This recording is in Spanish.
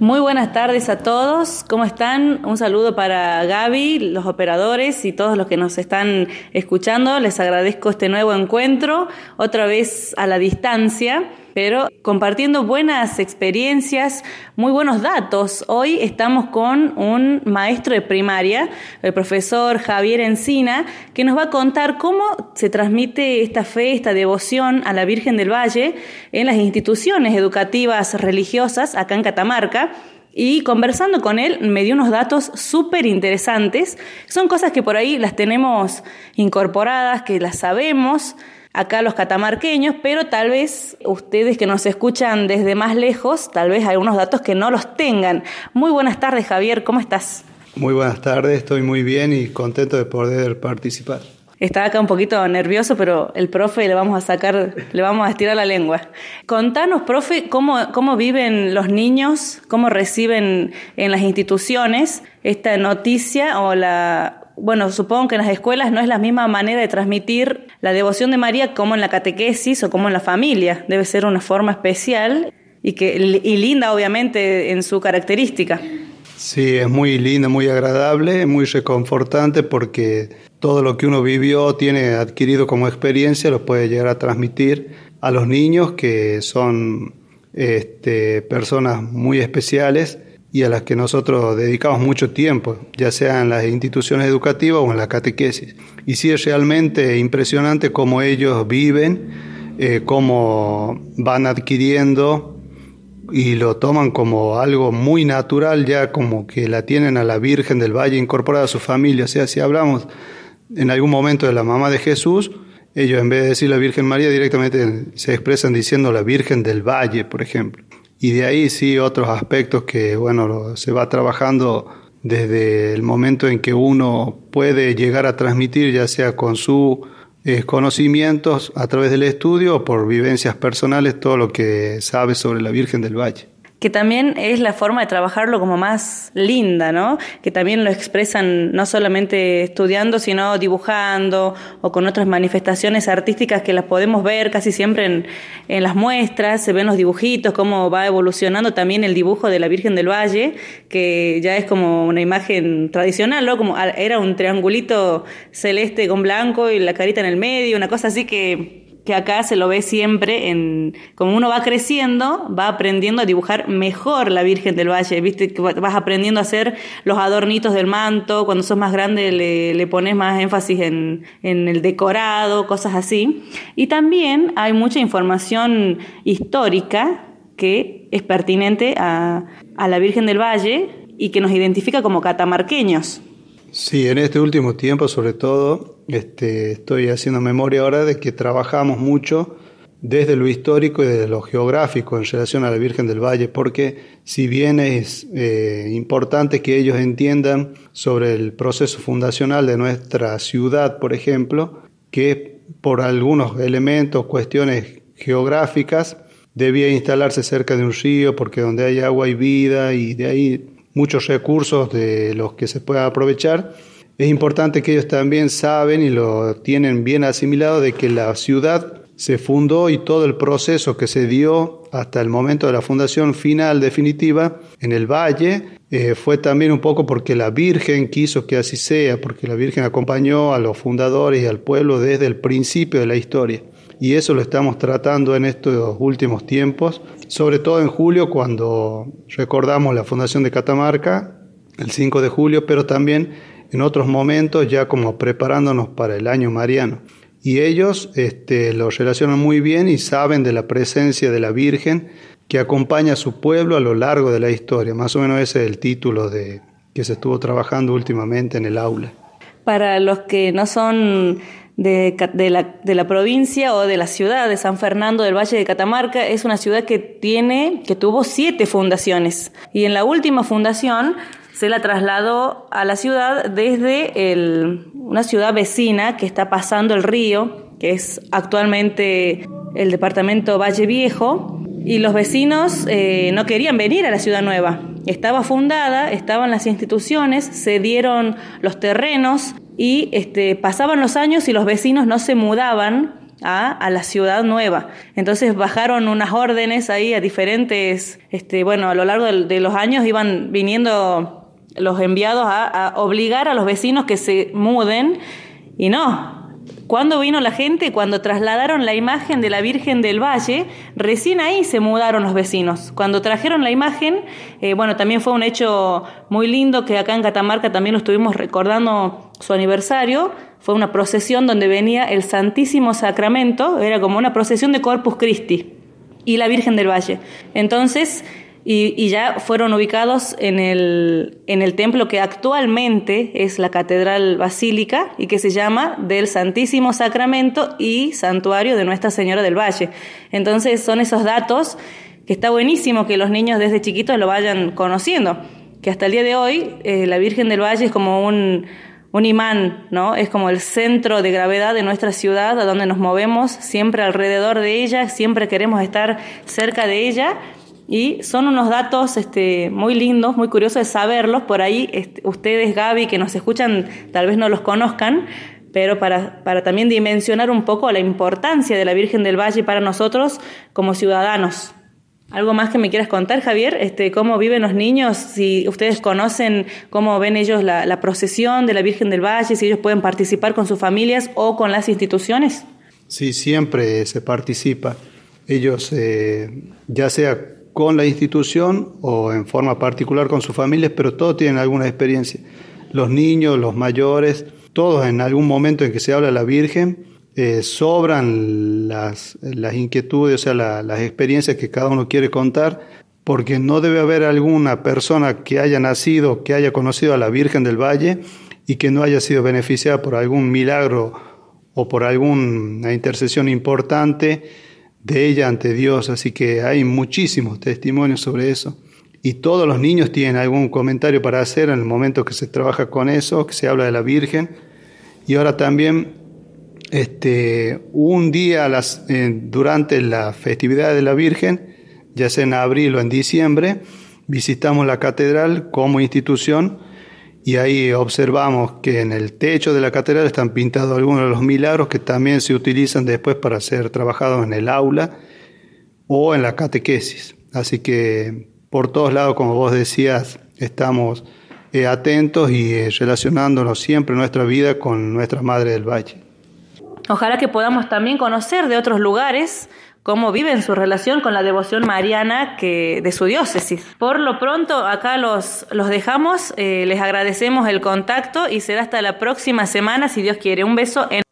Muy buenas tardes a todos, ¿cómo están? Un saludo para Gaby, los operadores y todos los que nos están escuchando. Les agradezco este nuevo encuentro, otra vez a la distancia, pero compartiendo buenas experiencias, muy buenos datos. Hoy estamos con un maestro de primaria, el profesor Javier Encina, que nos va a contar cómo se transmite esta fe, esta devoción a la Virgen del Valle en las instituciones educativas religiosas acá en Catamarca. Y conversando con él me dio unos datos súper interesantes. Son cosas que por ahí las tenemos incorporadas, que las sabemos acá los catamarqueños, pero tal vez ustedes que nos escuchan desde más lejos, tal vez hay algunos datos que no los tengan. Muy buenas tardes, Javier, ¿cómo estás? Muy buenas tardes, estoy muy bien y contento de poder participar. Está acá un poquito nervioso, pero el profe le vamos a estirar la lengua. Contanos, profe, cómo viven los niños, cómo reciben en las instituciones esta noticia Bueno, supongo que en las escuelas no es la misma manera de transmitir la devoción de María como en la catequesis o como en la familia. Debe ser una forma especial y linda, obviamente, en su característica. Sí, es muy linda, muy agradable, muy reconfortante porque todo lo que uno vivió, tiene adquirido como experiencia, lo puede llegar a transmitir a los niños que son personas muy especiales y a las que nosotros dedicamos mucho tiempo, ya sea en las instituciones educativas o en la catequesis. Y sí es realmente impresionante cómo ellos viven, cómo van adquiriendo y lo toman como algo muy natural, ya como que la tienen a la Virgen del Valle incorporada a su familia. O sea, si hablamos en algún momento de la mamá de Jesús, ellos en vez de decir la Virgen María directamente se expresan diciendo la Virgen del Valle, por ejemplo. Y de ahí sí otros aspectos que se va trabajando desde el momento en que uno puede llegar a transmitir, ya sea con sus conocimientos a través del estudio o por vivencias personales, todo lo que sabe sobre la Virgen del Valle. Que también es la forma de trabajarlo como más linda, ¿no? Que también lo expresan no solamente estudiando, sino dibujando o con otras manifestaciones artísticas que las podemos ver casi siempre en las muestras. Se ven los dibujitos, cómo va evolucionando también el dibujo de la Virgen del Valle, que ya es como una imagen tradicional, ¿no? Como era un triangulito celeste con blanco y la carita en el medio, una cosa así que acá se lo ve siempre, como uno va creciendo, va aprendiendo a dibujar mejor la Virgen del Valle, viste que vas aprendiendo a hacer los adornitos del manto, cuando sos más grande le pones más énfasis en el decorado, cosas así. Y también hay mucha información histórica que es pertinente a la Virgen del Valle y que nos identifica como catamarqueños. Sí, en este último tiempo sobre todo estoy haciendo memoria ahora de que trabajamos mucho desde lo histórico y desde lo geográfico en relación a la Virgen del Valle, porque si bien es importante que ellos entiendan sobre el proceso fundacional de nuestra ciudad, por ejemplo, que por algunos elementos, cuestiones geográficas, debía instalarse cerca de un río porque donde hay agua hay vida y de ahí muchos recursos de los que se puedan aprovechar. Es importante que ellos también saben y lo tienen bien asimilado de que la ciudad se fundó y todo el proceso que se dio hasta el momento de la fundación final definitiva en el valle fue también un poco porque la Virgen quiso que así sea, porque la Virgen acompañó a los fundadores y al pueblo desde el principio de la historia. Y eso lo estamos tratando en estos últimos tiempos, sobre todo en julio cuando recordamos la fundación de Catamarca, el 5 de julio, pero también en otros momentos ya como preparándonos para el año mariano. Y ellos lo relacionan muy bien y saben de la presencia de la Virgen que acompaña a su pueblo a lo largo de la historia. Más o menos ese es el título que se estuvo trabajando últimamente en el aula. Para los que no son de la provincia o de la ciudad de San Fernando del Valle de Catamarca, es una ciudad que tuvo 7 fundaciones y en la última fundación se la trasladó a la ciudad desde una ciudad vecina que está pasando el río, que es actualmente el departamento Valle Viejo, y los vecinos no querían venir a la ciudad nueva. Estaba fundada, estaban las instituciones, se dieron los terrenos y pasaban los años y los vecinos no se mudaban a la ciudad nueva. Entonces bajaron unas órdenes ahí a diferentes, a lo largo de los años iban viniendo los enviados a obligar a los vecinos que se muden, y no. Cuando vino la gente, cuando trasladaron la imagen de la Virgen del Valle, recién ahí se mudaron los vecinos. Cuando trajeron la imagen, también fue un hecho muy lindo que acá en Catamarca también lo estuvimos recordando su aniversario. Fue una procesión donde venía el Santísimo Sacramento, era como una procesión de Corpus Christi y la Virgen del Valle. Entonces, y ya fueron ubicados en el templo que actualmente es la Catedral Basílica y que se llama del Santísimo Sacramento y Santuario de Nuestra Señora del Valle. Entonces son esos datos que está buenísimo que los niños desde chiquitos lo vayan conociendo, que hasta el día de hoy la Virgen del Valle es como un imán, ¿no? Es como el centro de gravedad de nuestra ciudad, a donde nos movemos siempre alrededor de ella, siempre queremos estar cerca de ella. Y son unos datos muy lindos, muy curiosos de saberlos. Por ahí ustedes, Gaby, que nos escuchan, tal vez no los conozcan, pero para también dimensionar un poco la importancia de la Virgen del Valle para nosotros como ciudadanos. ¿Algo más que me quieras contar, Javier? ¿Cómo viven los niños? Si ustedes conocen cómo ven ellos la procesión de la Virgen del Valle, si ellos pueden participar con sus familias o con las instituciones. Sí, siempre se participa. Ellos, ya sea con la institución o en forma particular con sus familias, pero todos tienen alguna experiencia. Los niños, los mayores, todos en algún momento en que se habla de la Virgen, sobran las inquietudes, o sea, las experiencias que cada uno quiere contar, porque no debe haber alguna persona que haya nacido, que haya conocido a la Virgen del Valle y que no haya sido beneficiada por algún milagro o por alguna intercesión importante de ella ante Dios. Así que hay muchísimos testimonios sobre eso. Y todos los niños tienen algún comentario para hacer en el momento que se trabaja con eso, que se habla de la Virgen. Y ahora también, un día durante la festividad de la Virgen, ya sea en abril o en diciembre, visitamos la catedral como institución y ahí observamos que en el techo de la catedral están pintados algunos de los milagros que también se utilizan después para ser trabajados en el aula o en la catequesis. Así que por todos lados, como vos decías, estamos atentos y relacionándonos siempre nuestra vida con nuestra Madre del Valle. Ojalá que podamos también conocer de otros lugares cómo viven su relación con la devoción mariana de su diócesis. Por lo pronto, acá los dejamos, les agradecemos el contacto y será hasta la próxima semana, si Dios quiere. Un beso enorme.